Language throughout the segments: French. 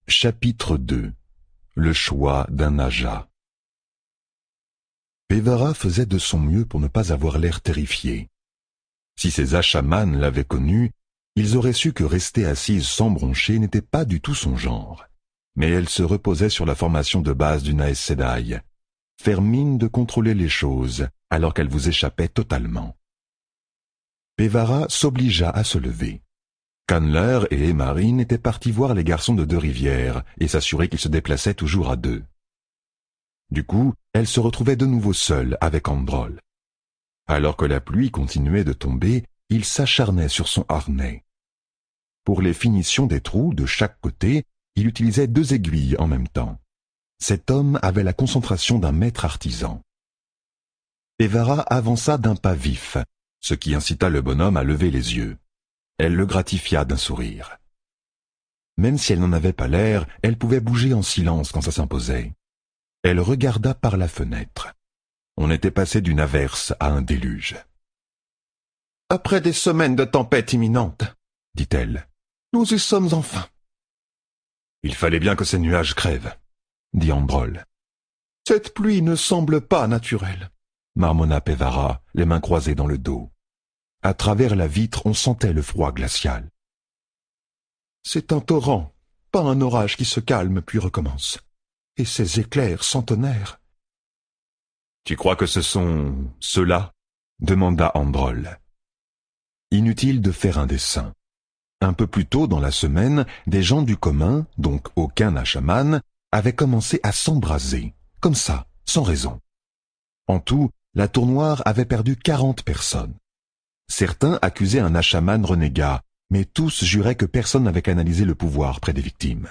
Chapitre 2. Le choix d'un Naja. Pévara faisait de son mieux pour ne pas avoir l'air terrifié. Si ses achamans l'avaient connue, ils auraient su que rester assise sans broncher n'était pas du tout son genre. Mais elle se reposait sur la formation de base d'une Aes Sedai. Faire mine de contrôler les choses, alors qu'elle vous échappait totalement. Pévara s'obligea à se lever. Candler et Emarine étaient partis voir les garçons de Deux-Rivières et s'assurer qu'ils se déplaçaient toujours à deux. Du coup, elle se retrouvait de nouveau seule avec Androl. Alors que la pluie continuait de tomber, il s'acharnait sur son harnais. Pour les finitions des trous de chaque côté, il utilisait 2 aiguilles en même temps. Cet homme avait la concentration d'un maître artisan. Pévara avança d'un pas vif, ce qui incita le bonhomme à lever les yeux. Elle le gratifia d'un sourire. Même si elle n'en avait pas l'air, elle pouvait bouger en silence quand ça s'imposait. Elle regarda par la fenêtre. On était passé d'une averse à un déluge. « Après des semaines de tempête imminente, dit-elle, nous y sommes enfin. »« Il fallait bien que ces nuages crèvent, » dit Androl. « Cette pluie ne semble pas naturelle, » marmonna Pévara, les mains croisées dans le dos. À travers la vitre, on sentait le froid glacial. « C'est un torrent, pas un orage qui se calme puis recommence. Et ces éclairs centenaires. »« Tu crois que ce sont ceux-là » demanda Androl. Inutile de faire un dessin. Un peu plus tôt dans la semaine, des gens du commun, donc aucun achaman, avaient commencé à s'embraser, comme ça, sans raison. En tout, la tour noire avait perdu 40 personnes. Certains accusaient un achaman renégat, mais tous juraient que personne n'avait canalisé le pouvoir près des victimes.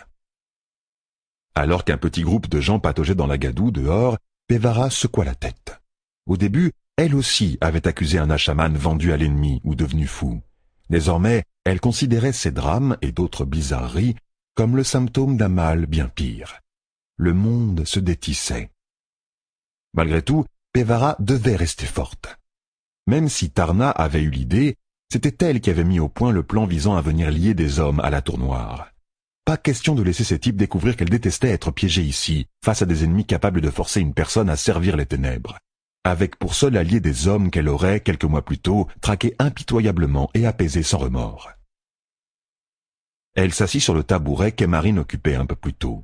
Alors qu'un petit groupe de gens pataugeait dans la gadoue dehors, Pévara secoua la tête. Au début, elle aussi avait accusé un achaman vendu à l'ennemi ou devenu fou. Désormais, elle considérait ces drames et d'autres bizarreries comme le symptôme d'un mal bien pire. Le monde se détissait. Malgré tout, Pévara devait rester forte. Même si Tarna avait eu l'idée, c'était elle qui avait mis au point le plan visant à venir lier des hommes à la tour noire. Pas question de laisser ces types découvrir qu'elle détestait être piégée ici, face à des ennemis capables de forcer une personne à servir les ténèbres. Avec pour seul allié des hommes qu'elle aurait, quelques mois plus tôt, traqués impitoyablement et apaisés sans remords. Elle s'assit sur le tabouret qu'Emarine occupait un peu plus tôt.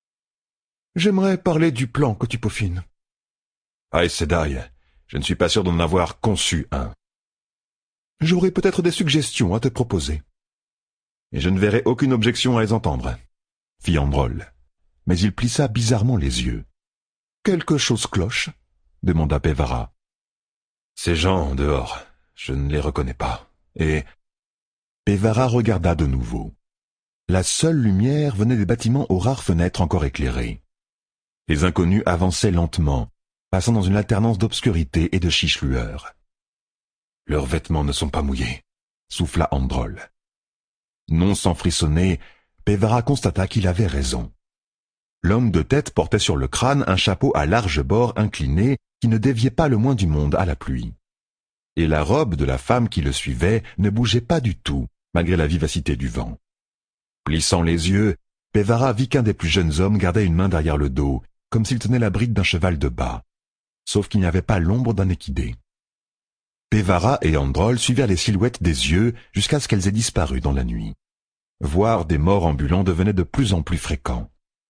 « J'aimerais parler du plan que tu peaufines. »« Aes Sedai, je ne suis pas sûr d'en avoir conçu un. »« J'aurais peut-être des suggestions à te proposer. »« Et je ne verrai aucune objection à les entendre, » fit Androl. Mais il plissa bizarrement les yeux. « Quelque chose cloche ?» demanda Pévara. « Ces gens dehors, je ne les reconnais pas. Et... » Pévara regarda de nouveau. La seule lumière venait des bâtiments aux rares fenêtres encore éclairées. Les inconnus avançaient lentement, passant dans une alternance d'obscurité et de chiche-lueur. « Leurs vêtements ne sont pas mouillés, » souffla Androl. Non sans frissonner, Pévara constata qu'il avait raison. L'homme de tête portait sur le crâne un chapeau à large bord incliné qui ne déviait pas le moins du monde à la pluie. Et la robe de la femme qui le suivait ne bougeait pas du tout, malgré la vivacité du vent. Plissant les yeux, Pévara vit qu'un des plus jeunes hommes gardait une main derrière le dos, comme s'il tenait la bride d'un cheval de bas, sauf qu'il n'y avait pas l'ombre d'un équidé. Pévara et Androl suivirent les silhouettes des yeux jusqu'à ce qu'elles aient disparu dans la nuit. Voir des morts ambulants devenait de plus en plus fréquent.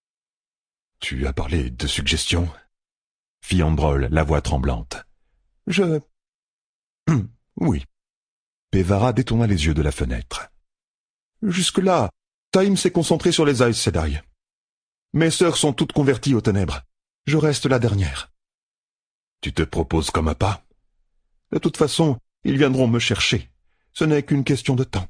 « Tu as parlé de suggestions ?» fit Androl, la voix tremblante. « Oui. » Pévara détourna les yeux de la fenêtre. « Jusque-là, Taïm s'est concentré sur les Aes Sedai. Mes sœurs sont toutes converties aux ténèbres. Je reste la dernière. »« Tu te proposes comme un pas ?»« De toute façon, ils viendront me chercher. Ce n'est qu'une question de temps. »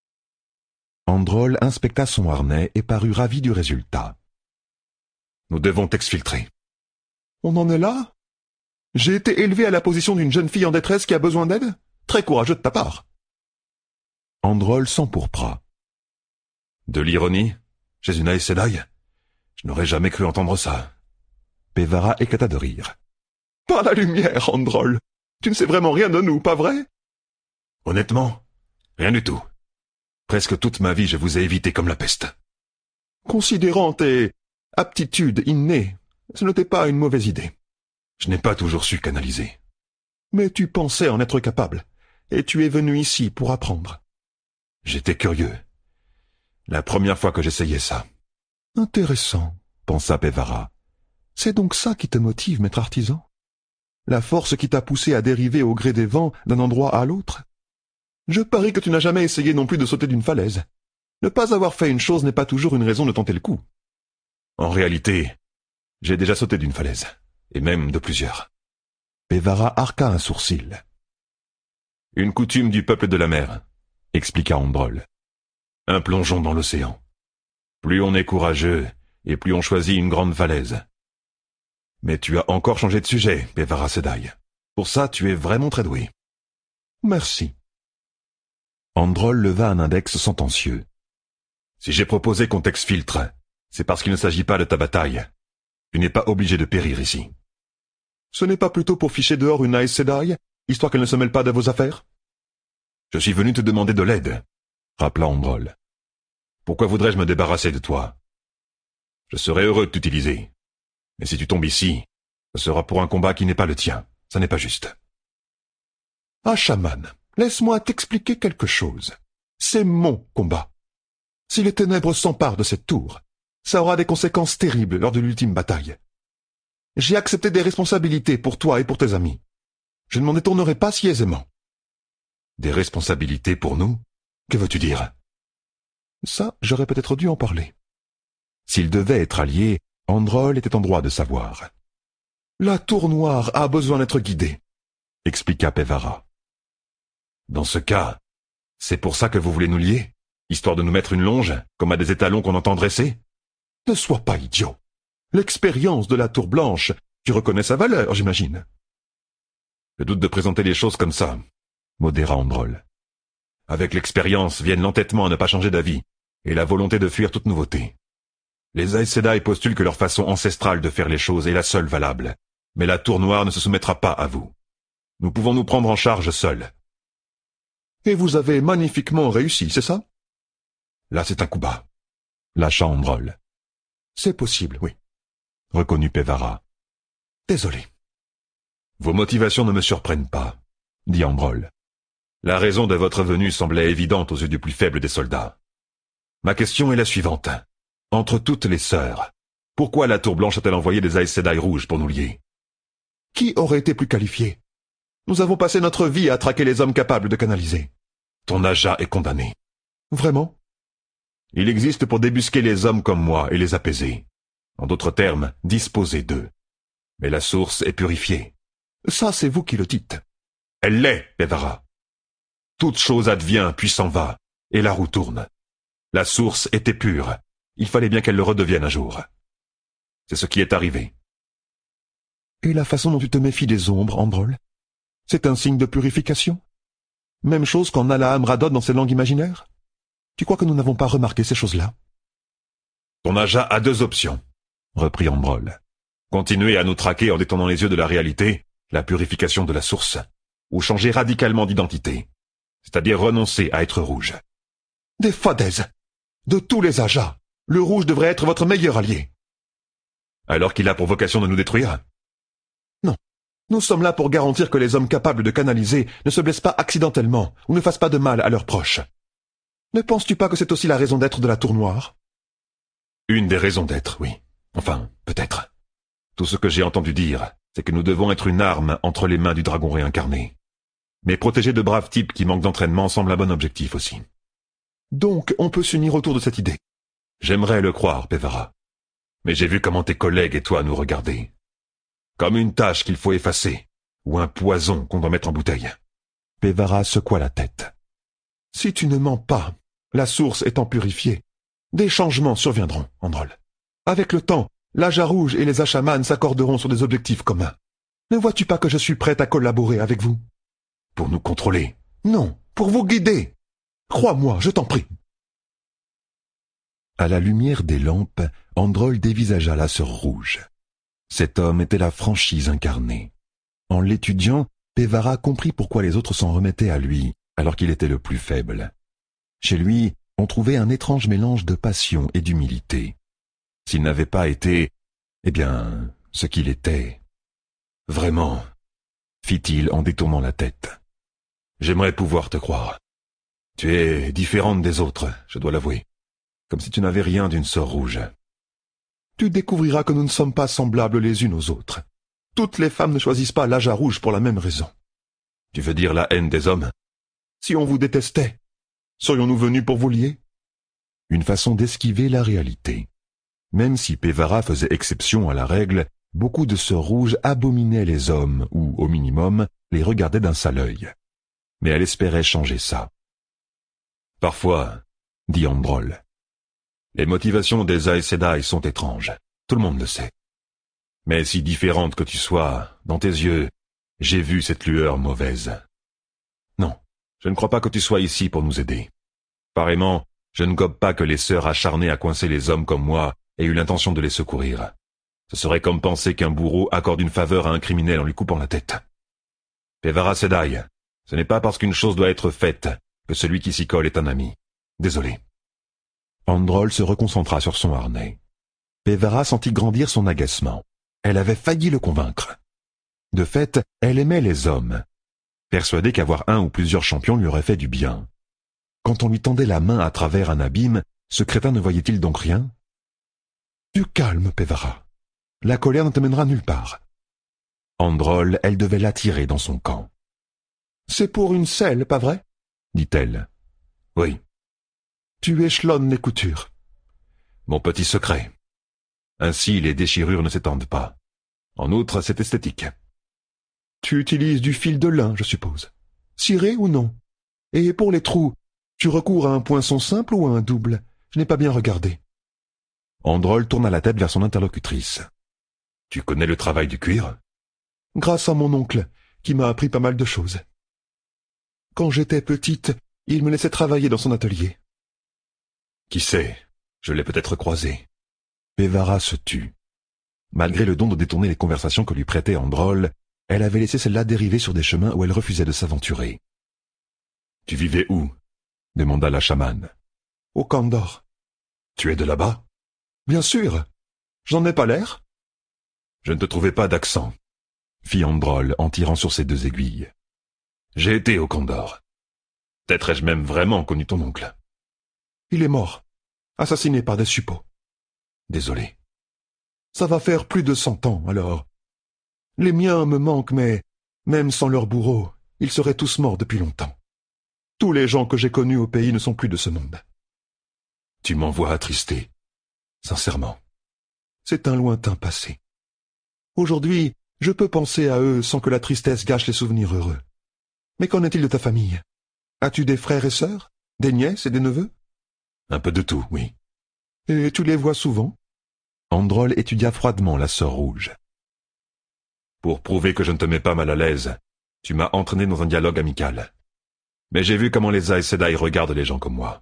Androl inspecta son harnais et parut ravi du résultat. « Nous devons t'exfiltrer. »« On en est là ? J'ai été élevé à la position d'une jeune fille en détresse qui a besoin d'aide ? Très courageux de ta part. » Androl s'empourpra. « De l'ironie, chez une Aes Sedai ? Je n'aurais jamais cru entendre ça. » Pévara éclata de rire. « Par la lumière, Androl. Tu ne sais vraiment rien de nous, pas vrai ? » ?»« Honnêtement, rien du tout. Presque toute ma vie, je vous ai évité comme la peste. » Considérant tes aptitudes innées, ce n'était pas une mauvaise idée. Je n'ai pas toujours su canaliser. Mais tu pensais en être capable, et tu es venu ici pour apprendre. J'étais curieux. La première fois que j'essayais ça. Intéressant, pensa Pévara. C'est donc ça qui te motive, maître artisan? La force qui t'a poussé à dériver au gré des vents d'un endroit à l'autre? Je parie que tu n'as jamais essayé non plus de sauter d'une falaise. Ne pas avoir fait une chose n'est pas toujours une raison de tenter le coup. En réalité, j'ai déjà sauté d'une falaise, et même de plusieurs. Pévara arqua un sourcil. Une coutume du peuple de la mer, expliqua Androl. Un plongeon dans l'océan. Plus on est courageux, et plus on choisit une grande falaise. Mais tu as encore changé de sujet, Pévara Sedai. Pour ça, tu es vraiment très doué. Merci. Androl leva un index sentencieux. Si j'ai proposé qu'on t'exfiltre, c'est parce qu'il ne s'agit pas de ta bataille. Tu n'es pas obligé de périr ici. Ce n'est pas plutôt pour ficher dehors une Aes Sedai, histoire qu'elle ne se mêle pas de vos affaires? Je suis venu te demander de l'aide, rappela Androl. Pourquoi voudrais-je me débarrasser de toi? Je serais heureux de t'utiliser. Mais si tu tombes ici, ce sera pour un combat qui n'est pas le tien. Ça n'est pas juste. Hachaman, laisse-moi t'expliquer quelque chose. C'est mon combat. Si les ténèbres s'emparent de cette tour, ça aura des conséquences terribles lors de l'ultime bataille. J'ai accepté des responsabilités pour toi et pour tes amis. Je ne m'en détournerai pas si aisément. Des responsabilités pour nous? Que veux-tu dire? Ça, j'aurais peut-être dû en parler. S'ils devaient être alliés, Androl était en droit de savoir. La tour noire a besoin d'être guidée, expliqua Pévara. Dans ce cas, c'est pour ça que vous voulez nous lier? Histoire de nous mettre une longe, comme à des étalons qu'on entend dresser? Ne sois pas idiot. L'expérience de la tour blanche, tu reconnais sa valeur, j'imagine. Je doute de présenter les choses comme ça, modéra Androl. Avec l'expérience viennent l'entêtement à ne pas changer d'avis, et la volonté de fuir toute nouveauté. Les Aes Sedai postulent que leur façon ancestrale de faire les choses est la seule valable, mais la tour noire ne se soumettra pas à vous. Nous pouvons nous prendre en charge seuls. Et vous avez magnifiquement réussi, c'est ça? Là, c'est un coup bas. Lâcha Androl. C'est possible, oui, reconnut Pévara. Désolé. Vos motivations ne me surprennent pas, dit Androl. La raison de votre venue semblait évidente aux yeux du plus faible des soldats. Ma question est la suivante. Entre toutes les sœurs, pourquoi la Tour Blanche a-t-elle envoyé des Aes Sedai rouges pour nous lier? Qui aurait été plus qualifié? Nous avons passé notre vie à traquer les hommes capables de canaliser. Ton Aja est condamné. Vraiment? Il existe pour débusquer les hommes comme moi et les apaiser. En d'autres termes, disposer d'eux. Mais la source est purifiée. Ça, c'est vous qui le dites. Elle l'est, Pévara. Toute chose advient puis s'en va, et la roue tourne. La source était pure. Il fallait bien qu'elle le redevienne un jour. C'est ce qui est arrivé. Et la façon dont tu te méfies des ombres, Androl? C'est un signe de purification? Même chose qu'en Alaam radonne dans ses langues imaginaires? Tu crois que nous n'avons pas remarqué ces choses-là? Ton Aja a deux options, reprit Androl. Continuer à nous traquer en détournant les yeux de la réalité, la purification de la source, ou changer radicalement d'identité, c'est-à-dire renoncer à être rouge. Des fadaises! De tous les Ajas, le rouge devrait être votre meilleur allié. Alors qu'il a pour vocation de nous détruire? Non. Nous sommes là pour garantir que les hommes capables de canaliser ne se blessent pas accidentellement ou ne fassent pas de mal à leurs proches. Ne penses-tu pas que c'est aussi la raison d'être de la Tour Noire? Une des raisons d'être, oui. Enfin, peut-être. Tout ce que j'ai entendu dire, c'est que nous devons être une arme entre les mains du dragon réincarné. Mais protéger de braves types qui manquent d'entraînement semble un bon objectif aussi. Donc, on peut s'unir autour de cette idée. J'aimerais le croire, Pévara. Mais j'ai vu comment tes collègues et toi nous regardaient. Comme une tâche qu'il faut effacer, ou un poison qu'on doit mettre en bouteille. Pévara secoua la tête. Si tu ne mens pas, la source étant purifiée, des changements surviendront, Androl. Avec le temps, l'Aja Rouge et les Hachaman s'accorderont sur des objectifs communs. Ne vois-tu pas que je suis prête à collaborer avec vous? Pour nous contrôler? Non, pour vous guider. Crois-moi, je t'en prie. À la lumière des lampes, Androl dévisagea la sœur rouge. Cet homme était la franchise incarnée. En l'étudiant, Pévara comprit pourquoi les autres s'en remettaient à lui, alors qu'il était le plus faible. Chez lui, on trouvait un étrange mélange de passion et d'humilité. s'il n'avait pas été, eh bien, ce qu'il était. Vraiment, fit-il en détournant la tête. J'aimerais pouvoir te croire. Tu es différente des autres, je dois l'avouer. Comme si tu n'avais rien d'une sœur rouge. Tu découvriras que nous ne sommes pas semblables les unes aux autres. Toutes les femmes ne choisissent pas l'âge à rouge pour la même raison. Tu veux dire la haine des hommes? Si on vous détestait, serions-nous venus pour vous lier? Une façon d'esquiver la réalité. Même si Pévara faisait exception à la règle, beaucoup de sœurs rouges abominaient les hommes, ou, au minimum, les regardaient d'un sale œil. Mais elle espérait changer ça. Parfois, dit Androl, les motivations des Aes Sedai sont étranges, tout le monde le sait. Mais si différente que tu sois, dans tes yeux, j'ai vu cette lueur mauvaise. Non, je ne crois pas que tu sois ici pour nous aider. Pareillement, je ne gobe pas que les sœurs acharnées à coincer les hommes comme moi aient eu l'intention de les secourir. Ce serait comme penser qu'un bourreau accorde une faveur à un criminel en lui coupant la tête. Pévara Sedai, ce n'est pas parce qu'une chose doit être faite que celui qui s'y colle est un ami. Désolé. Androl se reconcentra sur son harnais. Pévara sentit grandir son agacement. Elle avait failli le convaincre. De fait, elle aimait les hommes, persuadée qu'avoir un ou plusieurs champions lui aurait fait du bien. Quand on lui tendait la main à travers un abîme, ce crétin ne voyait-il donc rien? Du calme, Pévara. La colère ne te mènera nulle part. Androl, elle devait l'attirer dans son camp. C'est pour une selle, pas vrai? Dit-elle. Oui. Tu échelonnes les coutures. Mon petit secret. Ainsi, les déchirures ne s'étendent pas. En outre, c'est esthétique. Tu utilises du fil de lin, je suppose. Ciré ou non? Et pour les trous, tu recours à un poinçon simple ou à un double? Je n'ai pas bien regardé. Androl tourna la tête vers son interlocutrice. Tu connais le travail du cuir? Grâce à mon oncle, qui m'a appris pas mal de choses. Quand j'étais petite, il me laissait travailler dans son atelier. Qui sait, je l'ai peut-être croisé. Pévara se tut. Malgré le don de détourner les conversations que lui prêtait Androl, elle avait laissé celle-là dériver sur des chemins où elle refusait de s'aventurer. Tu vivais où? Demanda la chamane. Au Kandor. Tu es de là-bas? Bien sûr. J'en ai pas l'air? Je ne te trouvais pas d'accent, fit Androl en tirant sur ses deux aiguilles. J'ai été au Kandor. Peut-être ai-je même vraiment connu ton oncle. Il est mort, assassiné par des suppôts. Désolé. Ça va faire plus de 100 ans, alors. Les miens me manquent, mais, même sans leur bourreau, ils seraient tous morts depuis longtemps. Tous les gens que j'ai connus au pays ne sont plus de ce monde. Tu m'envoies attristé. Sincèrement. C'est un lointain passé. Aujourd'hui, je peux penser à eux sans que la tristesse gâche les souvenirs heureux. Mais qu'en est-il de ta famille? As-tu des frères et sœurs? Des nièces et des neveux? Un peu de tout, oui. Et tu les vois souvent? Androl étudia froidement la sœur rouge. Pour prouver que je ne te mets pas mal à l'aise, tu m'as entraîné dans un dialogue amical. Mais j'ai vu comment les Aes Sedai regardent les gens comme moi.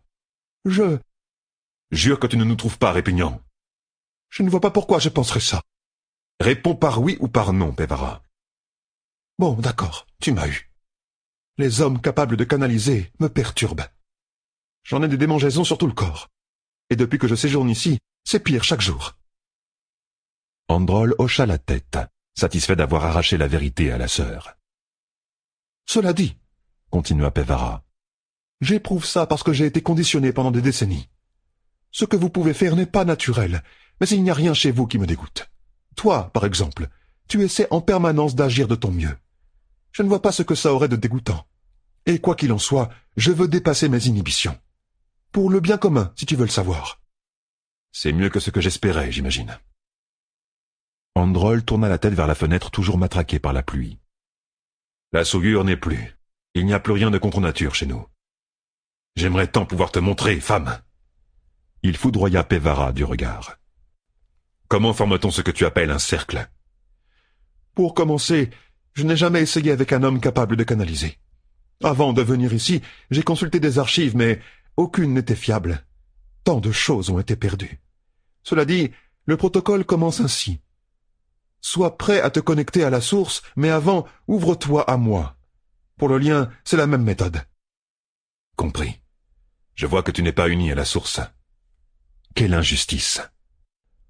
Jure que tu ne nous trouves pas répugnants. Je ne vois pas pourquoi je penserais ça. Réponds par oui ou par non, Pévara. Bon, d'accord, tu m'as eu. Les hommes capables de canaliser me perturbent. J'en ai des démangeaisons sur tout le corps. Et depuis que je séjourne ici, c'est pire chaque jour. Androl hocha la tête, satisfait d'avoir arraché la vérité à la sœur. Cela dit, continua Pévara, j'éprouve ça parce que j'ai été conditionné pendant des décennies. Ce que vous pouvez faire n'est pas naturel, mais il n'y a rien chez vous qui me dégoûte. Toi, par exemple, tu essaies en permanence d'agir de ton mieux. Je ne vois pas ce que ça aurait de dégoûtant. Et quoi qu'il en soit, je veux dépasser mes inhibitions. Pour le bien commun, si tu veux le savoir. C'est mieux que ce que j'espérais, j'imagine. Androl tourna la tête vers la fenêtre toujours matraquée par la pluie. La souillure n'est plus. Il n'y a plus rien de contre-nature chez nous. J'aimerais tant pouvoir te montrer, femme. Il foudroya Pévara du regard. Comment forme-t-on ce que tu appelles un cercle? Pour commencer, je n'ai jamais essayé avec un homme capable de canaliser. Avant de venir ici, j'ai consulté des archives, mais aucune n'était fiable. Tant de choses ont été perdues. Cela dit, le protocole commence ainsi. Sois prêt à te connecter à la source, mais avant, ouvre-toi à moi. Pour le lien, c'est la même méthode. Compris. Je vois que tu n'es pas uni à la source. Quelle injustice.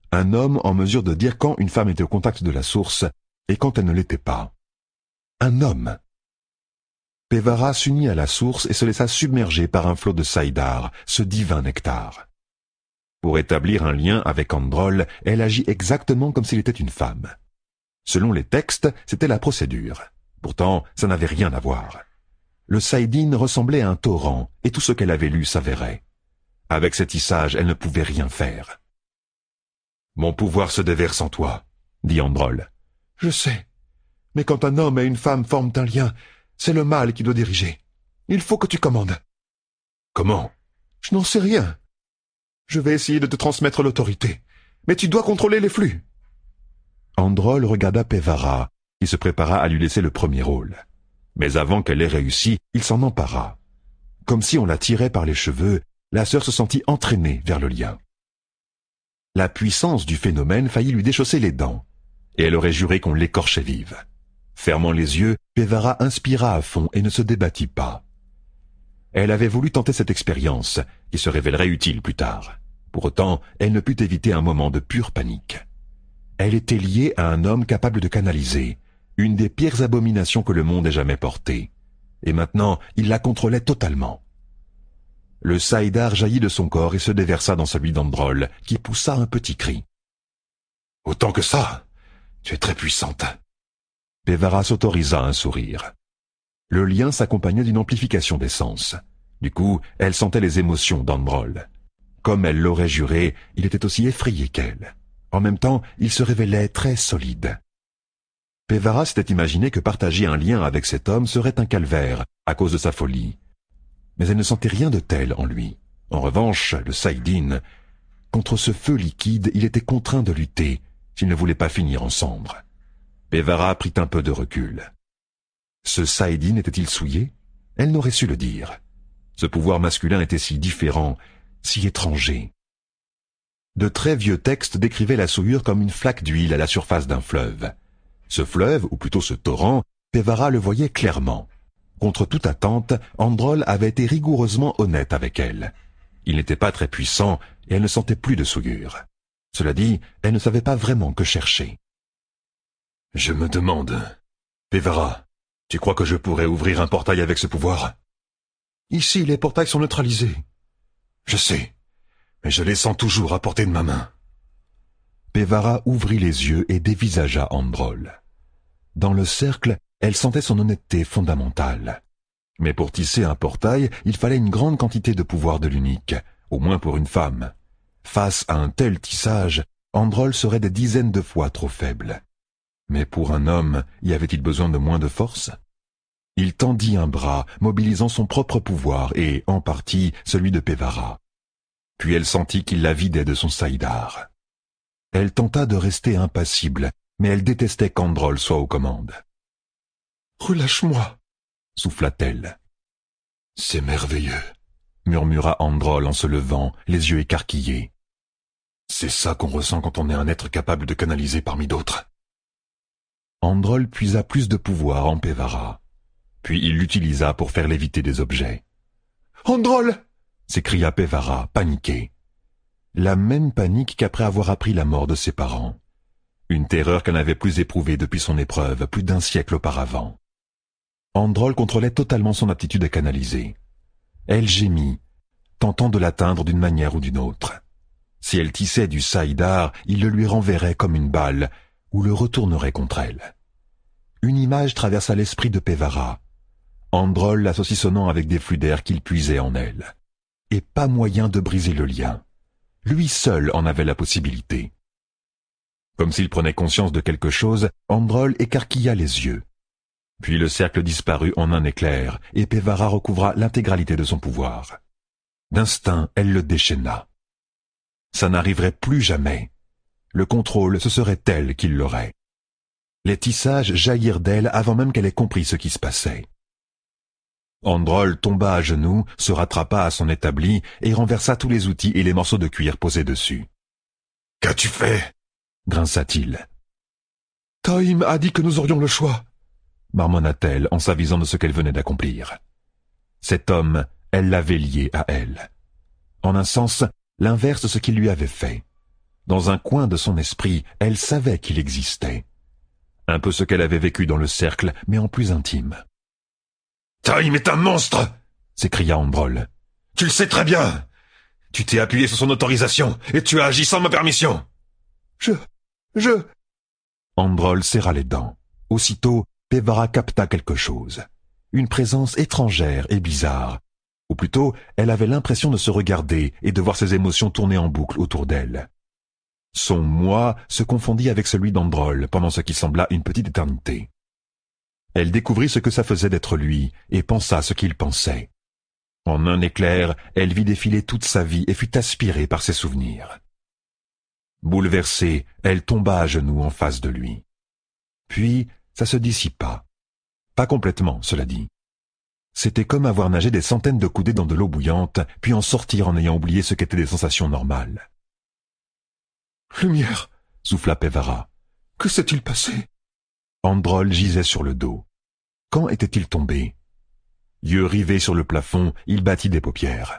un homme en mesure de dire quand une femme était au contact de la source et quand elle ne l'était pas. Un homme. Pévara s'unit à la source et se laissa submerger par un flot de saïdar, ce divin nectar. Pour établir un lien avec Androl, elle agit exactement comme s'il était une femme. Selon les textes, c'était la procédure. Pourtant, ça n'avait rien à voir. Le saïdine ressemblait à un torrent, et tout ce qu'elle avait lu s'avérait. Avec cet tissage, elle ne pouvait rien faire. « Mon pouvoir se déverse en toi, » dit Androl. « Je sais. Mais quand un homme et une femme forment un lien, c'est le mâle qui doit diriger. Il faut que tu commandes. »« Comment ?»« Je n'en sais rien. Je vais essayer de te transmettre l'autorité, mais tu dois contrôler les flux. » Androl regarda Pévara, qui se prépara à lui laisser le premier rôle. Mais avant qu'elle ait réussi, il s'en empara. Comme si on la tirait par les cheveux, la sœur se sentit entraînée vers le lien. La puissance du phénomène faillit lui déchausser les dents, et elle aurait juré qu'on l'écorchait vive. Fermant les yeux, Pévara inspira à fond et ne se débattit pas. Elle avait voulu tenter cette expérience, qui se révélerait utile plus tard. Pour autant, elle ne put éviter un moment de pure panique. Elle était liée à un homme capable de canaliser, une des pires abominations que le monde ait jamais portées. Et maintenant, il la contrôlait totalement. Le saïdar jaillit de son corps et se déversa dans celui d'Androl, qui poussa un petit cri. « Autant que ça, tu es très puissante. » Pévara s'autorisa un sourire. Le lien s'accompagnait d'une amplification des sens. Du coup, elle sentait les émotions d'Androl. Comme elle l'aurait juré, il était aussi effrayé qu'elle. En même temps, il se révélait très solide. Pévara s'était imaginé que partager un lien avec cet homme serait un calvaire, à cause de sa folie. Mais elle ne sentait rien de tel en lui. En revanche, le saïdine, contre ce feu liquide, il était contraint de lutter, s'il ne voulait pas finir en cendres. Pévara prit un peu de recul. Ce saïdine était-il souillé? Elle n'aurait su le dire. Ce pouvoir masculin était si différent, si étranger. De très vieux textes décrivaient la souillure comme une flaque d'huile à la surface d'un fleuve. Ce fleuve, ou plutôt ce torrent, Pévara le voyait clairement. Contre toute attente, Androl avait été rigoureusement honnête avec elle. Il n'était pas très puissant et elle ne sentait plus de souillure. Cela dit, elle ne savait pas vraiment que chercher. « Je me demande, Pévara, tu crois que je pourrais ouvrir un portail avec ce pouvoir ?»« Ici, les portails sont neutralisés. »« Je sais, mais je les sens toujours à portée de ma main. » Pévara ouvrit les yeux et dévisagea Androl. Dans le cercle, elle sentait son honnêteté fondamentale. Mais pour tisser un portail, il fallait une grande quantité de pouvoir de l'unique, au moins pour une femme. Face à un tel tissage, Androl serait des dizaines de fois trop faible. Mais pour un homme, y avait-il besoin de moins de force? Il tendit un bras, mobilisant son propre pouvoir et, en partie, celui de Pévara. Puis elle sentit qu'il la vidait de son saïdar. Elle tenta de rester impassible, mais elle détestait qu'Androl soit aux commandes. « Relâche-moi » souffla-t-elle. « C'est merveilleux » murmura Androl en se levant, les yeux écarquillés. « C'est ça qu'on ressent quand on est un être capable de canaliser parmi d'autres. » Androl puisa plus de pouvoir en Pévara. Puis il l'utilisa pour faire léviter des objets. « Androl !» s'écria Pévara, paniqué. La même panique qu'après avoir appris la mort de ses parents. Une terreur qu'elle n'avait plus éprouvée depuis son épreuve, plus d'un siècle auparavant. Androl contrôlait totalement son aptitude à canaliser. Elle gémit, tentant de l'atteindre d'une manière ou d'une autre. Si elle tissait du saïdar, il le lui renverrait comme une balle, ou le retournerait contre elle. Une image traversa l'esprit de Pévara. Androl la saucissonnant avec des flux d'air qu'il puisait en elle. Et pas moyen de briser le lien. Lui seul en avait la possibilité. Comme s'il prenait conscience de quelque chose, Androl écarquilla les yeux. Puis le cercle disparut en un éclair, et Pévara recouvra l'intégralité de son pouvoir. D'instinct, elle le déchaîna. Ça n'arriverait plus jamais. Le contrôle, ce serait elle qui l'aurait. Les tissages jaillirent d'elle avant même qu'elle ait compris ce qui se passait. Androl tomba à genoux, se rattrapa à son établi et renversa tous les outils et les morceaux de cuir posés dessus. « Qu'as-tu fait » grinça-t-il. « Taïm a dit que nous aurions le choix » marmonna-t-elle en s'avisant de ce qu'elle venait d'accomplir. Cet homme, elle l'avait lié à elle. En un sens, l'inverse de ce qu'il lui avait fait. Dans un coin de son esprit, elle savait qu'il existait. Un peu ce qu'elle avait vécu dans le cercle, mais en plus intime. « Taïm est un monstre !» s'écria Androl. « Tu le sais très bien. Tu t'es appuyé sur son autorisation et tu as agi sans ma permission. » Je... Androl serra les dents. Aussitôt, Pévara capta quelque chose. Une présence étrangère et bizarre. Ou plutôt, elle avait l'impression de se regarder et de voir ses émotions tourner en boucle autour d'elle. Son moi se confondit avec celui d'Androl pendant ce qui sembla une petite éternité. Elle découvrit ce que ça faisait d'être lui et pensa ce qu'il pensait. En un éclair, elle vit défiler toute sa vie et fut aspirée par ses souvenirs. Bouleversée, elle tomba à genoux en face de lui. Puis, ça se dissipa. Pas complètement, cela dit. C'était comme avoir nagé des centaines de coudées dans de l'eau bouillante, puis en sortir en ayant oublié ce qu'étaient des sensations normales. « Lumière !» souffla Pévara. « Que s'est-il passé ?» Androl gisait sur le dos. Quand était-il tombé? Yeux rivés sur le plafond, il battit des paupières.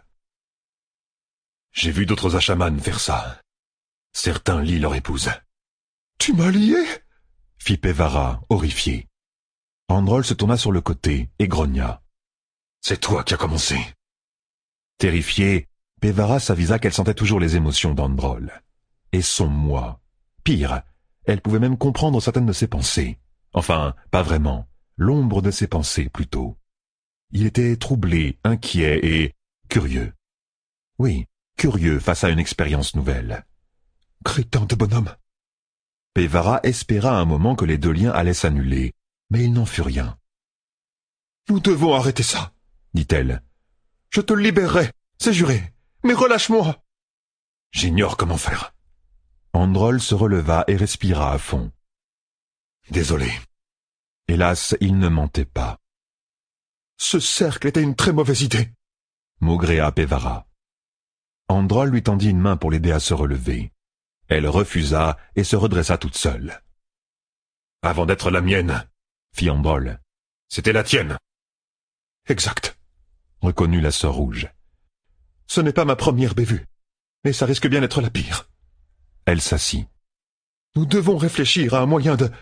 « J'ai vu d'autres achamans faire ça. Certains lient leur épouse. »« Tu m'as lié ?» fit Pévara, horrifié. Androl se tourna sur le côté et grogna. « C'est toi qui as commencé. » Terrifiée, Pévara s'avisa qu'elle sentait toujours les émotions d'Androl. Et son moi. Pire, elle pouvait même comprendre certaines de ses pensées. Enfin, pas vraiment. L'ombre de ses pensées, plutôt. Il était troublé, inquiet et curieux. Oui, curieux face à une expérience nouvelle. Crétin de bonhomme. Pévara espéra un moment que les deux liens allaient s'annuler, mais il n'en fut rien. Nous devons arrêter ça, dit-elle. Je te libérerai, c'est juré, mais relâche-moi. J'ignore comment faire. Androl se releva et respira à fond. Désolé. Hélas, il ne mentait pas. Ce cercle était une très mauvaise idée, maugréa Pévara. Androl lui tendit une main pour l'aider à se relever. Elle refusa et se redressa toute seule. Avant d'être la mienne, fit Androl, c'était la tienne. Exact, reconnut la sœur rouge. Ce n'est pas ma première bévue, mais ça risque bien d'être la pire. Elle s'assit. Nous devons réfléchir à un moyen de...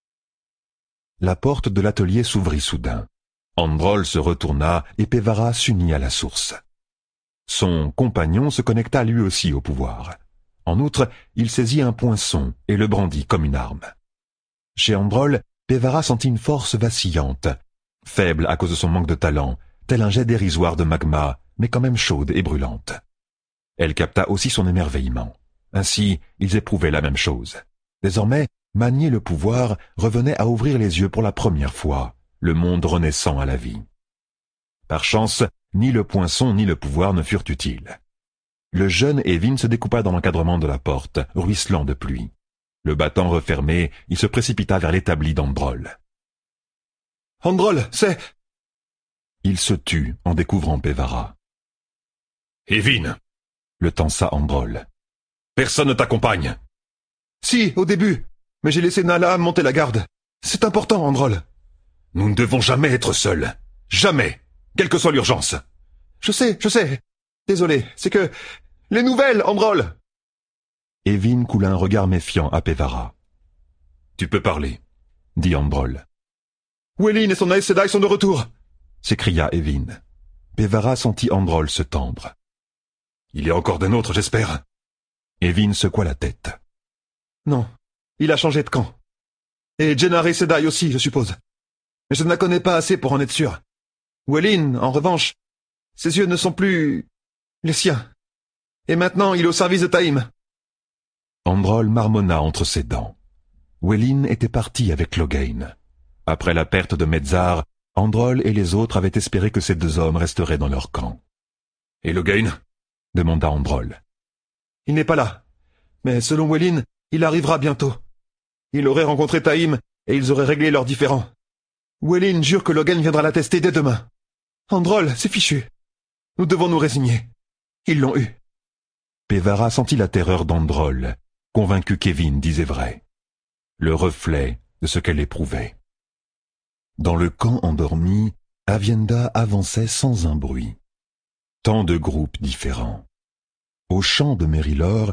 La porte de l'atelier s'ouvrit soudain. Androl se retourna et Pévara s'unit à la source. Son compagnon se connecta lui aussi au pouvoir. En outre, il saisit un poinçon et le brandit comme une arme. Chez Androl, Pévara sentit une force vacillante, faible à cause de son manque de talent, tel un jet dérisoire de magma, mais quand même chaude et brûlante. Elle capta aussi son émerveillement. Ainsi, ils éprouvaient la même chose. Désormais, manier le pouvoir revenait à ouvrir les yeux pour la première fois, le monde renaissant à la vie. Par chance, ni le poinçon ni le pouvoir ne furent utiles. Le jeune Evin se découpa dans l'encadrement de la porte, ruisselant de pluie. Le battant refermé, il se précipita vers l'établi d'Androl. « Androl, c'est... » Il se tut en découvrant Pévara. « Evin !» le tensa Androl. « Personne ne t'accompagne. »« Si, au début, mais j'ai laissé Nala monter la garde. C'est important, Androl. »« Nous ne devons jamais être seuls. Jamais, quelle que soit l'urgence. »« Je sais. Désolé, c'est que... Les nouvelles, Androl !» Evin coula un regard méfiant à Pévara. « Tu peux parler, » dit Androl. « Wellin et son Aes Sedai sont de retour !» s'écria Evin. Pévara sentit Androl se tendre. « Il y a encore des nôtres, j'espère ?» Evin secoua la tête. « Non, il a changé de camp. Et Jennar Aes Sedai aussi, je suppose. Mais je ne la connais pas assez pour en être sûr. Wellin, en revanche, ses yeux ne sont plus... les siens. Et maintenant, il est au service de Taïm. » Androl marmonna entre ses dents. Wellin était parti avec Loghain. Après la perte de Metzar, Androl et les autres avaient espéré que ces deux hommes resteraient dans leur camp. « Et Loghain ?» demanda Androl. « Il n'est pas là. Mais selon Wellin, il arrivera bientôt. Il aurait rencontré Taïm et ils auraient réglé leurs différends. Wellin jure que Loghain viendra l'attester dès demain. Androl, c'est fichu. Nous devons nous résigner. Ils l'ont eu. » Pévara sentit la terreur d'Androl, convaincu qu'Evin disait vrai. Le reflet de ce qu'elle éprouvait. Dans le camp endormi, Avienda avançait sans un bruit. Tant de groupes différents. Au champ de Mérylor,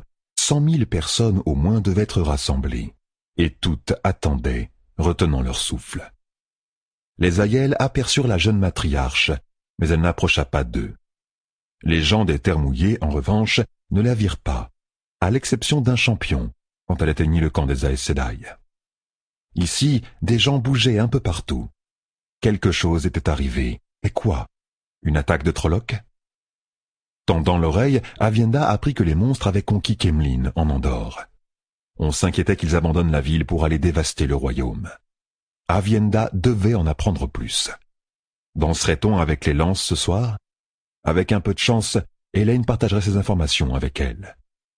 100 000 personnes au moins devaient être rassemblées, et toutes attendaient, retenant leur souffle. Les aïels aperçurent la jeune matriarche, mais elle n'approcha pas d'eux. Les gens des terres mouillées, en revanche, ne la virent pas, à l'exception d'un champion, quand elle atteignit le camp des Aes Sedai. Ici, des gens bougeaient un peu partout. Quelque chose était arrivé. Et quoi? Une attaque de Trollocs? Tendant l'oreille, Aviendha apprit que les monstres avaient conquis Kemlin, en Andorre. On s'inquiétait qu'ils abandonnent la ville pour aller dévaster le royaume. Aviendha devait en apprendre plus. Danserait-on avec les lances ce soir? Avec un peu de chance, Hélène partagerait ses informations avec elle.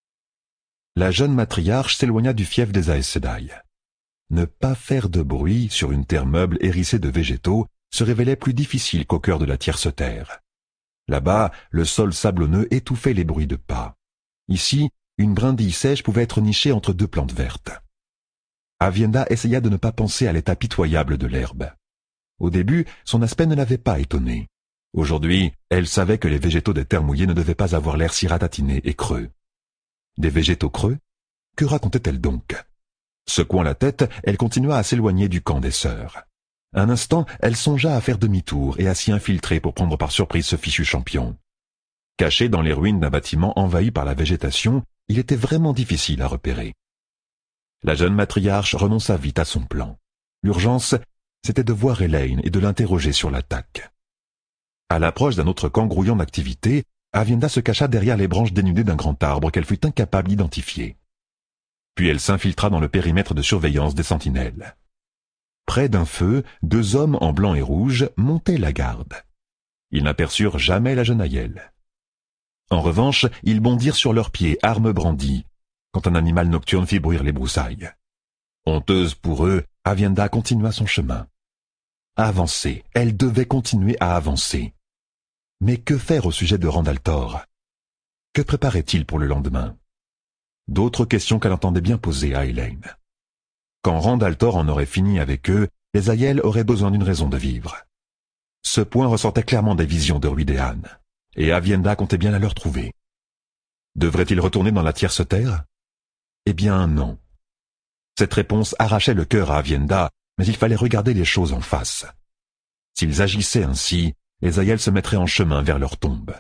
La jeune matriarche s'éloigna du fief des Aes Sedai. Ne pas faire de bruit sur une terre meuble hérissée de végétaux se révélait plus difficile qu'au cœur de la tierce terre. Là-bas, le sol sablonneux étouffait les bruits de pas. Ici, une brindille sèche pouvait être nichée entre deux plantes vertes. Aviendha essaya de ne pas penser à l'état pitoyable de l'herbe. Au début, son aspect ne l'avait pas étonnée. Aujourd'hui, elle savait que les végétaux des terres mouillées ne devaient pas avoir l'air si ratatinés et creux. Des végétaux creux? Que racontait-elle donc? Secouant la tête, elle continua à s'éloigner du camp des sœurs. Un instant, elle songea à faire demi-tour et à s'y infiltrer pour prendre par surprise ce fichu champion. Caché dans les ruines d'un bâtiment envahi par la végétation, il était vraiment difficile à repérer. La jeune matriarche renonça vite à son plan. L'urgence, c'était de voir Hélène et de l'interroger sur l'attaque. À l'approche d'un autre camp grouillant d'activité, Aviendha se cacha derrière les branches dénudées d'un grand arbre qu'elle fut incapable d'identifier. Puis elle s'infiltra dans le périmètre de surveillance des sentinelles. Près d'un feu, 2 hommes en blanc et rouge montaient la garde. Ils n'aperçurent jamais la jeune aïeule. En revanche, ils bondirent sur leurs pieds, armes brandies, quand un animal nocturne fit bruire les broussailles. Honteuse pour eux, Aviendha continua son chemin. Avancer, elle devait continuer à avancer. Mais que faire au sujet de Randaltor? Que préparait-il pour le lendemain? D'autres questions qu'elle entendait bien poser à Hélène. Quand Randaltor en aurait fini avec eux, les aïels auraient besoin d'une raison de vivre. Ce point ressortait clairement des visions de Ruidéan, et Aviendha comptait bien la leur trouver. Devrait-il retourner dans la tierce terre? Eh bien non. Cette réponse arrachait le cœur à Aviendha, mais il fallait regarder les choses en face. S'ils agissaient ainsi, les aïels se mettraient en chemin vers leur tombe.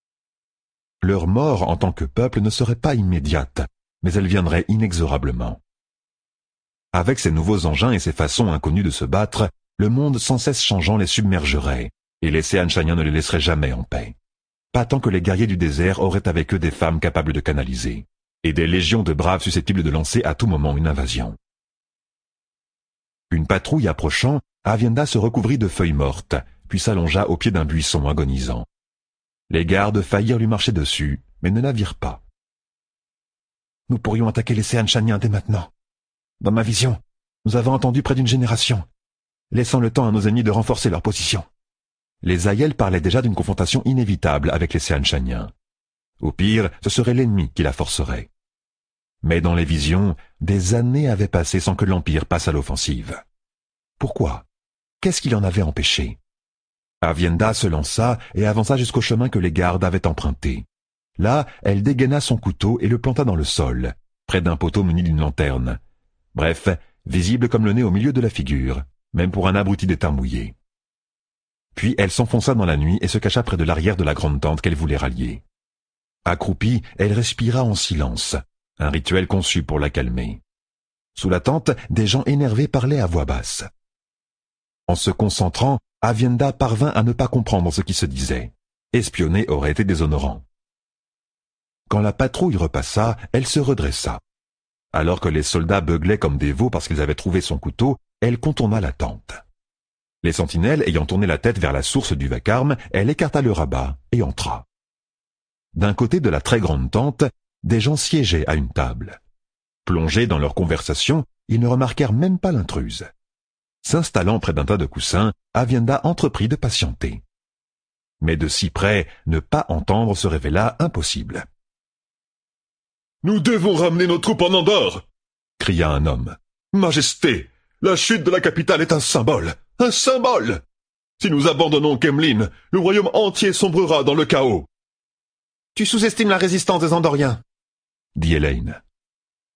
Leur mort en tant que peuple ne serait pas immédiate, mais elle viendrait inexorablement. Avec ces nouveaux engins et ces façons inconnues de se battre, le monde sans cesse changeant les submergerait, et les Seanchaniens ne les laisseraient jamais en paix. Pas tant que les guerriers du désert auraient avec eux des femmes capables de canaliser, et des légions de braves susceptibles de lancer à tout moment une invasion. Une patrouille approchant, Aviendha se recouvrit de feuilles mortes, puis s'allongea au pied d'un buisson agonisant. Les gardes faillirent lui marcher dessus, mais ne la virent pas. « Nous pourrions attaquer les Seanchaniens dès maintenant. Dans ma vision, nous avons entendu près d'une génération, laissant le temps à nos ennemis de renforcer leur position. » Les aïels parlaient déjà d'une confrontation inévitable avec les Seanchaniens. Au pire, ce serait l'ennemi qui la forcerait. Mais dans les visions, des années avaient passé sans que l'Empire passe à l'offensive. Pourquoi? Qu'est-ce qui l'en avait empêché? Aviendha se lança et avança jusqu'au chemin que les gardes avaient emprunté. Là, elle dégaina son couteau et le planta dans le sol, près d'un poteau muni d'une lanterne. Bref, visible comme le nez au milieu de la figure, même pour un abruti des terres mouillées. Puis elle s'enfonça dans la nuit et se cacha près de l'arrière de la grande tente qu'elle voulait rallier. Accroupie, elle respira en silence, un rituel conçu pour la calmer. Sous la tente, des gens énervés parlaient à voix basse. En se concentrant, Aviendha parvint à ne pas comprendre ce qui se disait. Espionner aurait été déshonorant. Quand la patrouille repassa, elle se redressa. Alors que les soldats beuglaient comme des veaux parce qu'ils avaient trouvé son couteau, elle contourna la tente. Les sentinelles ayant tourné la tête vers la source du vacarme, elle écarta le rabat et entra. D'un côté de la très grande tente, des gens siégeaient à une table. Plongés dans leur conversation, ils ne remarquèrent même pas l'intruse. S'installant près d'un tas de coussins, Aviendha entreprit de patienter. Mais de si près, ne pas entendre se révéla impossible. « Nous devons ramener nos troupes en Andorre !» cria un homme. « Majesté, la chute de la capitale est un symbole. Un symbole! Si nous abandonnons Kemlin, le royaume entier sombrera dans le chaos. »« Tu sous-estimes la résistance des Andoriens, » dit Hélène.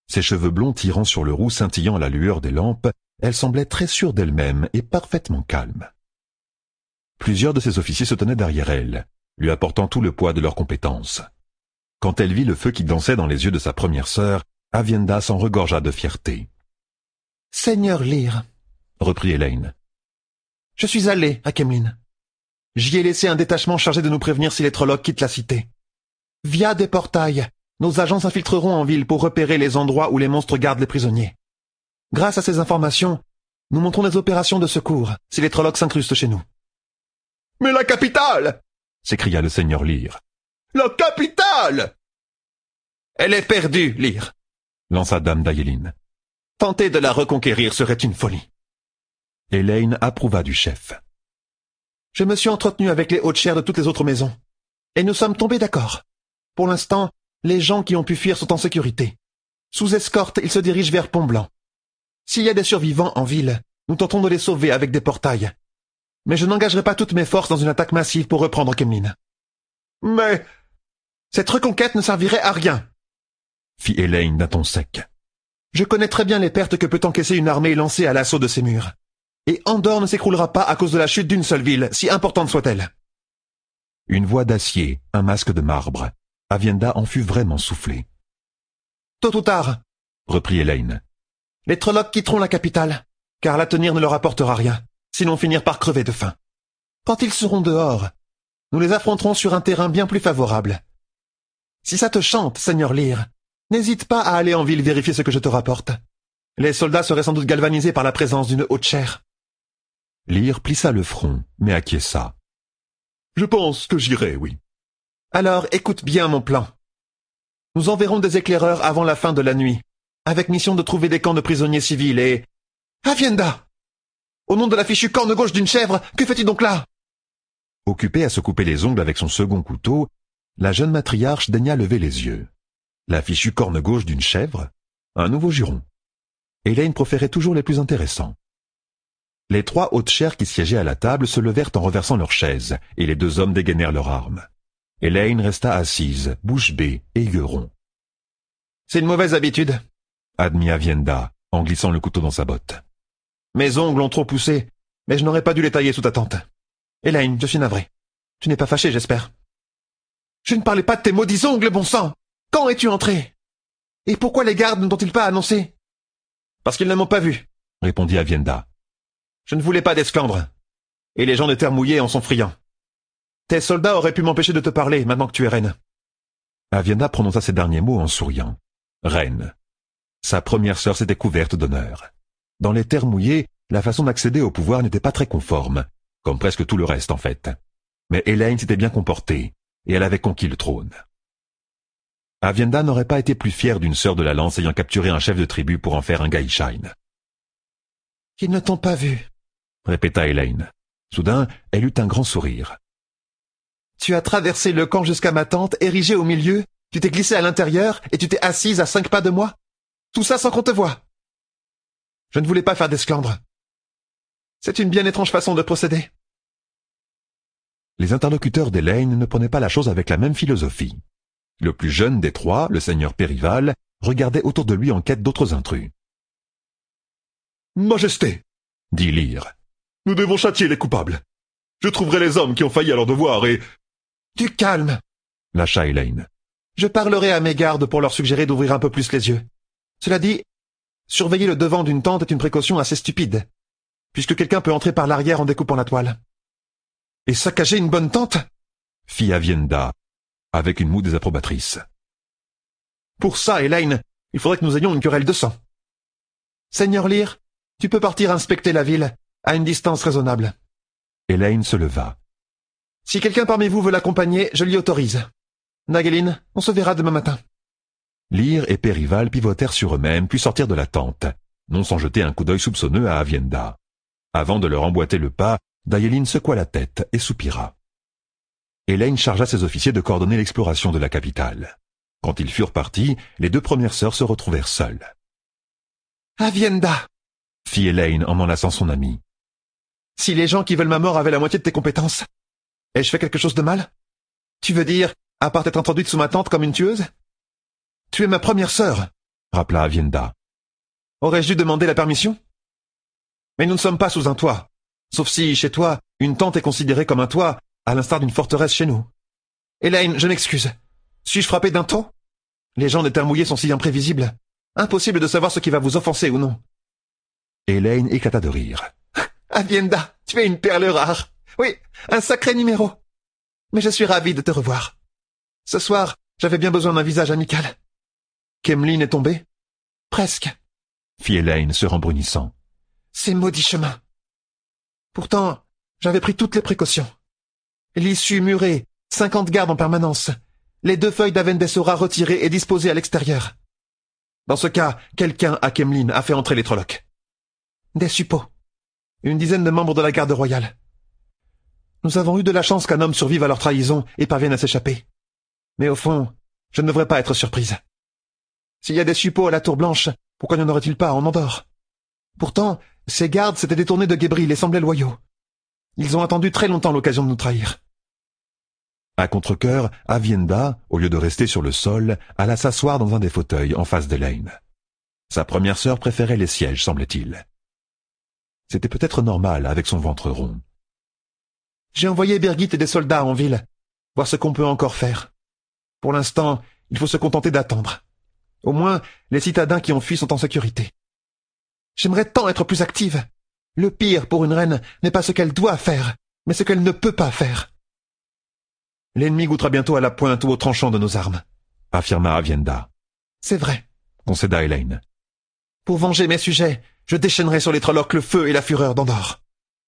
Ses cheveux blonds tirant sur le roux scintillant à la lueur des lampes, elle semblait très sûre d'elle-même et parfaitement calme. Plusieurs de ses officiers se tenaient derrière elle, lui apportant tout le poids de leurs compétences. Quand elle vit le feu qui dansait dans les yeux de sa première sœur, Aviendha s'en regorgea de fierté. « Seigneur Lyre, reprit Elaine, je suis allé à Kemlin. J'y ai laissé un détachement chargé de nous prévenir si les Trollocs quittent la cité. Via des portails, nos agents s'infiltreront en ville pour repérer les endroits où les monstres gardent les prisonniers. Grâce à ces informations, nous monterons des opérations de secours si les Trollocs s'incrustent chez nous. »« Mais la capitale !» s'écria le seigneur Lyre. « La capitale !»« Elle est perdue, Lyre, » lança dame d'Ayeline. « Tenter de la reconquérir serait une folie. » Elaine approuva du chef. « Je me suis entretenu avec les hautes chaires de toutes les autres maisons, et nous sommes tombés d'accord. Pour l'instant, les gens qui ont pu fuir sont en sécurité. Sous escorte, ils se dirigent vers Pont-Blanc. S'il y a des survivants en ville, nous tentons de les sauver avec des portails. Mais je n'engagerai pas toutes mes forces dans une attaque massive pour reprendre Kemlin. »« Mais cette reconquête ne servirait à rien, » fit Elaine d'un ton sec. « Je connais très bien les pertes que peut encaisser une armée lancée à l'assaut de ces murs. Et Andorre ne s'écroulera pas à cause de la chute d'une seule ville, si importante soit-elle. » Une voix d'acier, un masque de marbre. Aviendha en fut vraiment soufflée. « Tôt ou tard, » reprit Elaine, « les Trollocs quitteront la capitale, car la tenir ne leur apportera rien, sinon finir par crever de faim. Quand ils seront dehors, nous les affronterons sur un terrain bien plus favorable. Si ça te chante, Seigneur Lyre, n'hésite pas à aller en ville vérifier ce que je te rapporte. Les soldats seraient sans doute galvanisés par la présence d'une haute chaire. » Lyre plissa le front, mais acquiesça. « Je pense que j'irai, oui. » « Alors écoute bien mon plan. Nous enverrons des éclaireurs avant la fin de la nuit, avec mission de trouver des camps de prisonniers civils et... Aviendha! Au nom de la fichue corne gauche d'une chèvre, que fais-tu donc là ?» Occupée à se couper les ongles avec son second couteau, la jeune matriarche daigna lever les yeux. La fichue corne gauche d'une chèvre? Un nouveau juron. Elaine proférait toujours les plus intéressants. Les trois hautes chaires qui siégeaient à la table se levèrent en renversant leurs chaises, et les deux hommes dégainèrent leurs armes. Elaine resta assise, bouche bée et yeux ronds. « C'est une mauvaise habitude, » admit Aviendha, en glissant le couteau dans sa botte. « Mes ongles ont trop poussé, mais je n'aurais pas dû les tailler sous ta tente. Elaine, je suis navré. Tu n'es pas fâché, j'espère. »« Je ne parlais pas de tes maudits ongles, bon sang! Quand es-tu entré? Et pourquoi les gardes ne t'ont-ils pas annoncé? »« Parce qu'ils ne m'ont pas vu, » répondit Aviendha. « Je ne voulais pas d'esclandre. Et les gens de terre mouillée en sont friands. Tes soldats auraient pu m'empêcher de te parler, maintenant que tu es reine. » Aviendha prononça ces derniers mots en souriant. Reine. Sa première sœur s'était couverte d'honneur. Dans les terres mouillées, la façon d'accéder au pouvoir n'était pas très conforme, comme presque tout le reste en fait. Mais Elaine s'était bien comportée, et elle avait conquis le trône. Aviendha n'aurait pas été plus fière d'une sœur de la lance ayant capturé un chef de tribu pour en faire un Gaïshain. « Ils ne t'ont pas vu, » répéta Elaine. Soudain, elle eut un grand sourire. « Tu as traversé le camp jusqu'à ma tente, érigée au milieu, tu t'es glissé à l'intérieur et tu t'es assise à 5 pas de moi. Tout ça sans qu'on te voie. Je ne voulais pas faire d'esclandre. C'est une bien étrange façon de procéder. » Les interlocuteurs d'Elaine ne prenaient pas la chose avec la même philosophie. Le plus jeune des trois, le seigneur Périval, regardait autour de lui en quête d'autres intrus. « Majesté, » dit Lyre, « nous devons châtier les coupables. Je trouverai les hommes qui ont failli à leur devoir et... » « Du calme, » lâcha Elaine. « Je parlerai à mes gardes pour leur suggérer d'ouvrir un peu plus les yeux. Cela dit, surveiller le devant d'une tente est une précaution assez stupide, puisque quelqu'un peut entrer par l'arrière en découpant la toile. »« Et saccager une bonne tente ?» fit Aviendha, avec une moue désapprobatrice. « Pour ça, Elaine, il faudrait que nous ayons une querelle de sang. Seigneur Lyre, tu peux partir inspecter la ville, à une distance raisonnable. » Elaine se leva. « Si quelqu'un parmi vous veut l'accompagner, je l'y autorise. Nagaline, on se verra demain matin. » Lyre et Périval pivotèrent sur eux-mêmes, puis sortirent de la tente, non sans jeter un coup d'œil soupçonneux à Aviendha. Avant de leur emboîter le pas, Dayeline secoua la tête et soupira. Elaine chargea ses officiers de coordonner l'exploration de la capitale. Quand ils furent partis, les deux premières sœurs se retrouvèrent seules. « Aviendha !» fit Elaine en enlaçant son amie. « Si les gens qui veulent ma mort avaient la moitié de tes compétences, ai-je fait quelque chose de mal? Tu veux dire, à part t'être introduite sous ma tente comme une tueuse? Tu es ma première sœur. rappela Avienda. Aurais-je dû demander la permission? Mais nous ne sommes pas sous un toit. Sauf si, chez toi, une tente est considérée comme un toit, à l'instar d'une forteresse chez nous. Elaine, je m'excuse. Suis-je frappé d'un tort? Les gens des terres mouillées sont si imprévisibles. Impossible de savoir ce qui va vous offenser ou non. Elaine éclata de rire. Avienda, tu es une perle rare. Oui, un sacré numéro. Mais je suis ravi de te revoir. Ce soir, j'avais bien besoin d'un visage amical. Kemlin est tombé? Presque, fit Elaine se rembrunissant. Ces maudits chemins. Pourtant, j'avais pris toutes les précautions. L'issue murée, 50 gardes en permanence, les 2 feuilles d'Avendesora retirées et disposées à l'extérieur. Dans ce cas, quelqu'un à Kemlin a fait entrer les Trollocs. Des suppôts. Une dizaine de membres de la garde royale. Nous avons eu de la chance qu'un homme survive à leur trahison et parvienne à s'échapper. Mais au fond, je ne devrais pas être surprise. S'il y a des suppôts à la Tour Blanche, pourquoi n'y en aurait-il pas en Andorre? Pourtant, ces gardes s'étaient détournés de Gébril et semblaient loyaux. Ils ont attendu très longtemps l'occasion de nous trahir. À contre-cœur, Avienda, au lieu de rester sur le sol, alla s'asseoir dans un des fauteuils en face d'Elaine. Sa première sœur préférait les sièges, semblait-il. C'était peut-être normal avec son ventre rond. J'ai envoyé Birgit et des soldats en ville, voir ce qu'on peut encore faire. Pour l'instant, il faut se contenter d'attendre. Au moins, les citadins qui ont fui sont en sécurité. J'aimerais tant être plus active. Le pire pour une reine n'est pas ce qu'elle doit faire, mais ce qu'elle ne peut pas faire. L'ennemi goûtera bientôt à la pointe ou au tranchant de nos armes, affirma Avienda. C'est vrai, concéda Elaine. Pour venger mes sujets, je déchaînerai sur les Trollocs le feu et la fureur d'Andorre.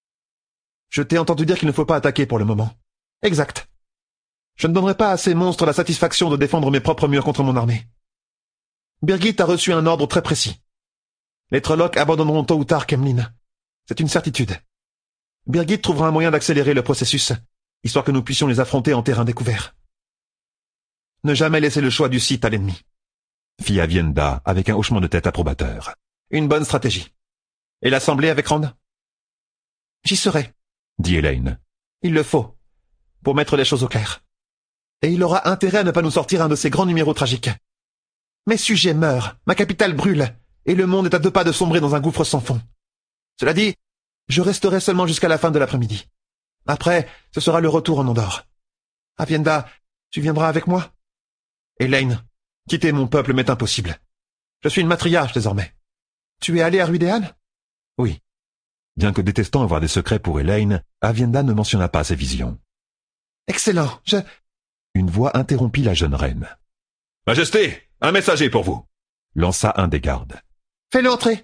Je t'ai entendu dire qu'il ne faut pas attaquer pour le moment. Exact. Je ne donnerai pas à ces monstres la satisfaction de défendre mes propres murs contre mon armée. Birgit a reçu un ordre très précis. Les Trollocs abandonneront tôt ou tard Kemlin. C'est une certitude. Birgit trouvera un moyen d'accélérer le processus, histoire que nous puissions les affronter en terrain découvert. Ne jamais laisser le choix du site à l'ennemi, fit Avienda avec un hochement de tête approbateur. Une bonne stratégie. Et l'assemblée avec Rand? J'y serai, dit Elaine. Il le faut, pour mettre les choses au clair. Et il aura intérêt à ne pas nous sortir un de ces grands numéros tragiques. Mes sujets meurent, ma capitale brûle, et le monde est à 2 pas de sombrer dans un gouffre sans fond. Cela dit, je resterai seulement jusqu'à la fin de l'après-midi. Après, ce sera le retour en Andorre. Avienda, tu viendras avec moi? Elaine, quitter mon peuple m'est impossible. Je suis une matriarche désormais. Tu es allé à Ruidéal? Oui. Bien que détestant avoir des secrets pour Elaine, Avienda ne mentionna pas ses visions. Excellent, Une voix interrompit la jeune reine. Majesté, un messager pour vous, lança un des gardes. Fais-le entrer.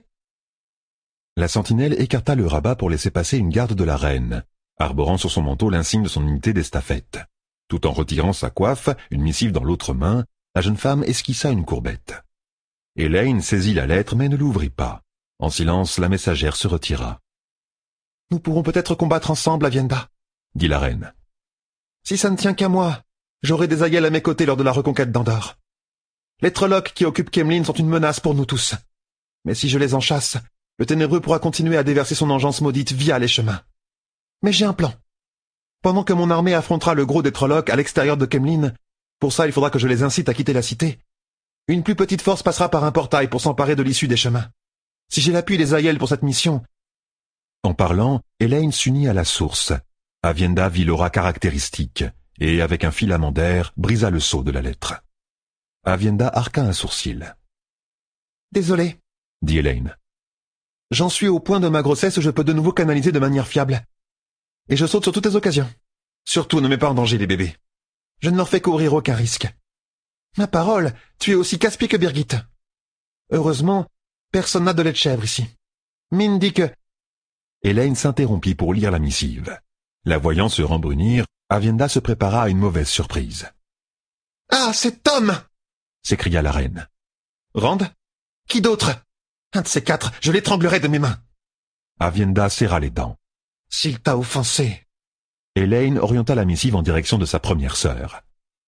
La sentinelle écarta le rabat pour laisser passer une garde de la reine, arborant sur son manteau l'insigne de son unité d'estafette. Tout en retirant sa coiffe, une missive dans l'autre main, la jeune femme esquissa une courbette. Elaine saisit la lettre mais ne l'ouvrit pas. En silence, la messagère se retira. « Nous pourrons peut-être combattre ensemble, Avienda, » dit la reine. « Si ça ne tient qu'à moi, j'aurai des aïeuls à mes côtés lors de la reconquête d'Andorre. Les Trollocs qui occupent Kemlin sont une menace pour nous tous. Mais si je les enchasse, le Ténébreux pourra continuer à déverser son engeance maudite via les chemins. Mais j'ai un plan. Pendant que mon armée affrontera le gros des Trollocs à l'extérieur de Kemlin, pour ça il faudra que je les incite à quitter la cité, une plus petite force passera par un portail pour s'emparer de l'issue des chemins. Si j'ai l'appui des aïeuls pour cette mission... » En parlant, Elaine s'unit à la source. Avienda vit l'aura caractéristique, et avec un filament d'air, brisa le sceau de la lettre. Avienda arqua un sourcil. « Désolé, » dit Elaine. « J'en suis au point de ma grossesse où je peux de nouveau canaliser de manière fiable. Et je saute sur toutes les occasions. Surtout ne mets pas en danger les bébés. Je ne leur fais courir aucun risque. Ma parole, tu es aussi casse-pied que Birgit. Heureusement, personne n'a de lait de chèvre ici. Mine dit que... » Elaine s'interrompit pour lire la missive. La voyant se rembrunir, Avienda se prépara à une mauvaise surprise. « Ah, cet homme !» s'écria la reine. « Rand? Qui d'autre? Un de ces 4, je l'étranglerai de mes mains. » Avienda serra les dents. « S'il t'a offensé... » Elaine orienta la missive en direction de sa première sœur.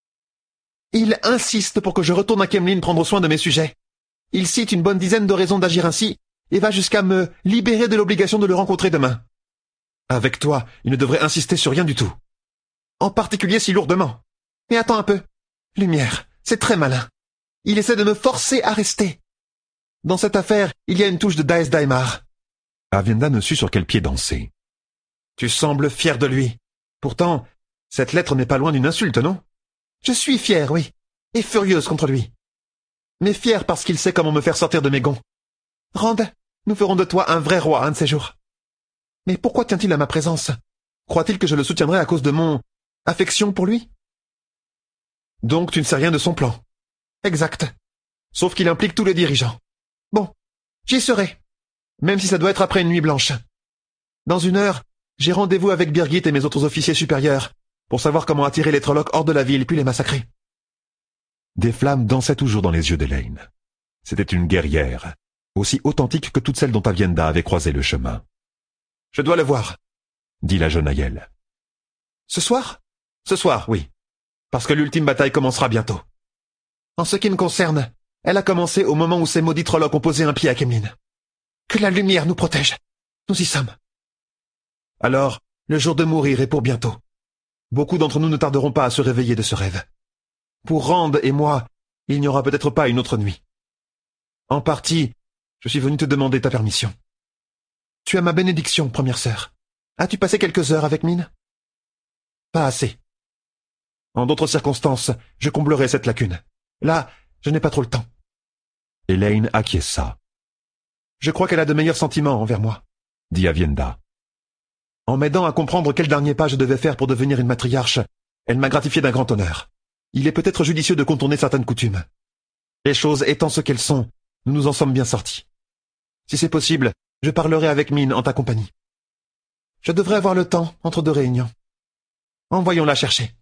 « Il insiste pour que je retourne à Kemlin prendre soin de mes sujets. Il cite une bonne dizaine de raisons d'agir ainsi, et va jusqu'à me libérer de l'obligation de le rencontrer demain. Avec toi, il ne devrait insister sur rien du tout. En particulier si lourdement. Mais attends un peu. Lumière, c'est très malin. Il essaie de me forcer à rester. Dans cette affaire, il y a une touche de Daes Daimar. Aviendha ne sut sur quel pied danser. Tu sembles fier de lui. Pourtant, cette lettre n'est pas loin d'une insulte, non? Je suis fier, oui, et furieuse contre lui. Mais fier parce qu'il sait comment me faire sortir de mes gonds. Rand, nous ferons de toi un vrai roi un de ces jours. Mais pourquoi tient-il à ma présence? Croit-il que je le soutiendrai à cause de mon affection pour lui? Donc tu ne sais rien de son plan. Exact. Sauf qu'il implique tous les dirigeants. Bon, j'y serai. Même si ça doit être après une nuit blanche. Dans 1 heure, j'ai rendez-vous avec Birgit et mes autres officiers supérieurs pour savoir comment attirer les Trollocs hors de la ville puis les massacrer. Des flammes dansaient toujours dans les yeux d'Elaine. C'était une guerrière, aussi authentique que toutes celles dont Aviendha avait croisé le chemin. « Je dois le voir », dit la jeune Aiel. « Ce soir ?»« Ce soir, oui. Parce que l'ultime bataille commencera bientôt. En ce qui me concerne, elle a commencé au moment où ces maudits Trollocs ont posé un pied à Kemlin. Que la lumière nous protège. Nous y sommes. Alors, le jour de mourir est pour bientôt. Beaucoup d'entre nous ne tarderont pas à se réveiller de ce rêve. Pour Rand et moi, il n'y aura peut-être pas une autre nuit. En partie, je suis venu te demander ta permission. Tu as ma bénédiction, première sœur. As-tu passé quelques heures avec Min? Pas assez. En d'autres circonstances, je comblerai cette lacune. Là, je n'ai pas trop le temps. Elaine acquiesça. Je crois qu'elle a de meilleurs sentiments envers moi, dit Aviendha. En m'aidant à comprendre quel dernier pas je devais faire pour devenir une matriarche, elle m'a gratifié d'un grand honneur. Il est peut-être judicieux de contourner certaines coutumes. Les choses étant ce qu'elles sont, nous nous en sommes bien sortis. Si c'est possible, je parlerai avec Min en ta compagnie. Je devrais avoir le temps entre 2 réunions. Envoyons-la chercher.